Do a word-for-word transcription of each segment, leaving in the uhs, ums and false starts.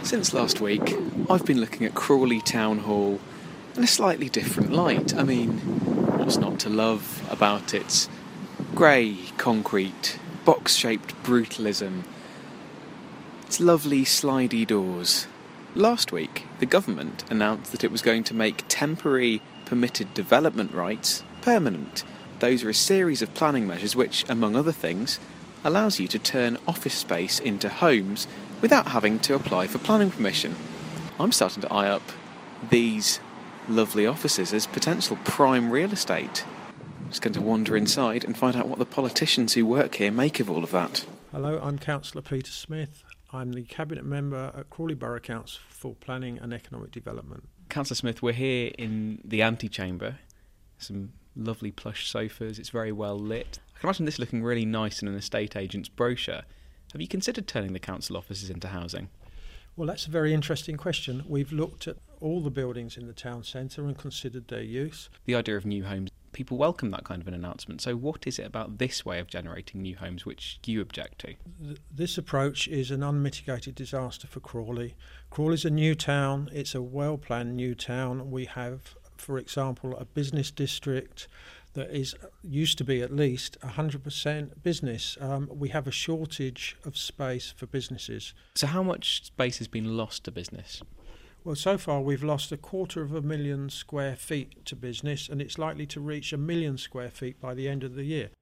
Since last week, I've been looking at Crawley Town Hall in a slightly different light. I mean, what's not to love about its grey concrete, box-shaped brutalism, its lovely slidey doors? Last week, the government announced that it was going to make temporary permitted development rights permanent. Those are a series of planning measures which, among other things, allows you to turn office space into homes without having to apply for planning permission. I'm starting to eye up these lovely offices as potential prime real estate. I'm just going to wander inside and find out what the politicians who work here make of all of that. Hello, I'm Councillor Peter Smith. I'm the Cabinet Member at Crawley Borough Council for Planning and Economic Development. Councillor Smith, we're here in the antechamber. Some lovely plush sofas, it's very well lit. I can imagine this looking really nice in an estate agent's brochure. Have you considered turning the council offices into housing? Well, that's a very interesting question. We've looked at all the buildings in the town centre and considered their use. The idea of new homes, people welcome that kind of an announcement. So what is it about this way of generating new homes which you object to? This approach is an unmitigated disaster for Crawley. Crawley's a new town, it's a well-planned new town. We have, for example, a business district that is used to be at least one hundred percent business. Um, we have a shortage of space for businesses. So how much space has been lost to business? Well, so far we've lost a quarter of a million square feet to business, and it's likely to reach a million square feet by the end of the year.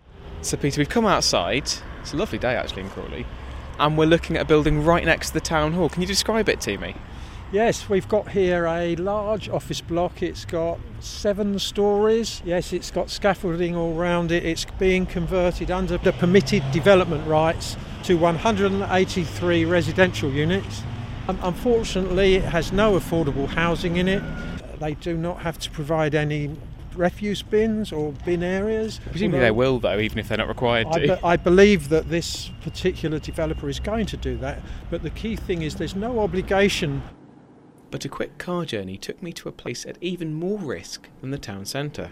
So Peter, we've come outside, it's a lovely day actually in Crawley, and we're looking at a building right next to the town hall. Can you describe it to me? Yes, we've got here a large office block. It's got seven stories. Yes, it's got scaffolding all round it. It's being converted under the permitted development rights to one hundred eighty-three residential units. Um, unfortunately, it has no affordable housing in it. They do not have to provide any refuse bins or bin areas. Presumably they will, though, even if they're not required to. I, be- I believe that this particular developer is going to do that, but the key thing is there's no obligation. But a quick car journey took me to a place at even more risk than the town centre.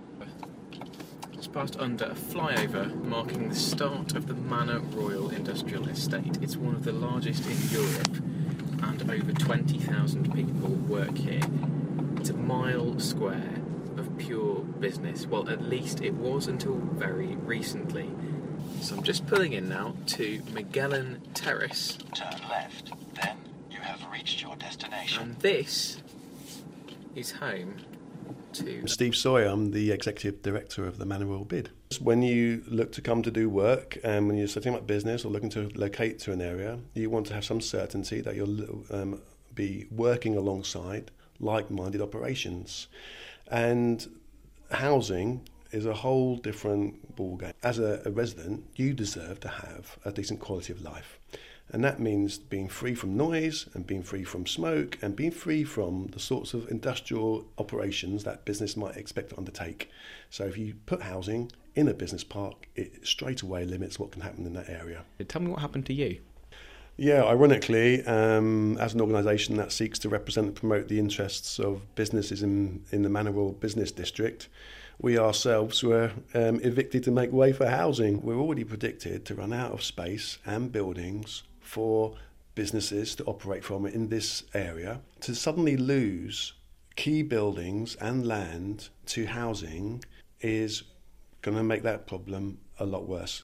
Just passed under a flyover marking the start of the Manor Royal Industrial Estate. It's one of the largest in Europe, and over twenty thousand people work here. It's a mile square of pure business. Well, at least it was until very recently. So I'm just pulling in now to Magellan Terrace. Turn left, then you have reached your destination. And this is home to Steve Sawyer. I'm the Executive Director of the Manor Royal Bid. When you look to come to do work and when you're setting up business or looking to locate to an area, you want to have some certainty that you'll um, be working alongside like-minded operations. And housing is a whole different ballgame. As a, a resident, you deserve to have a decent quality of life. And that means being free from noise and being free from smoke and being free from the sorts of industrial operations that business might expect to undertake. So if you put housing in a business park, it straight away limits what can happen in that area. Tell me what happened to you. Yeah, ironically, um, as an organisation that seeks to represent and promote the interests of businesses in, in the Manor Royal Business District, we ourselves were um, evicted to make way for housing. We're already predicted to run out of space and buildings for businesses to operate from in this area. To suddenly lose key buildings and land to housing is going to make that problem a lot worse.